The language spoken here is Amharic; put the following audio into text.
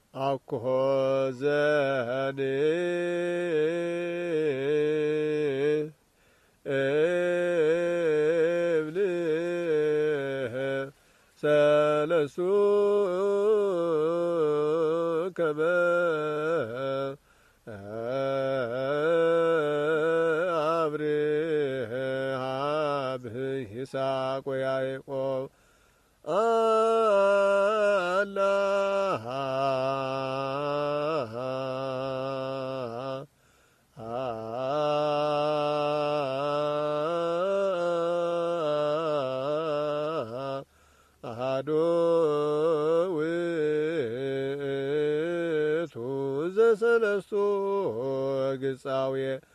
አኩሆ ዘኔ እብልህ ሰለሱ ከመ አብርሃም ይስሐቅ ወያዕቆብ አላህ አሐዱ ውእቱ ዘሰለስቱ ግጻዌ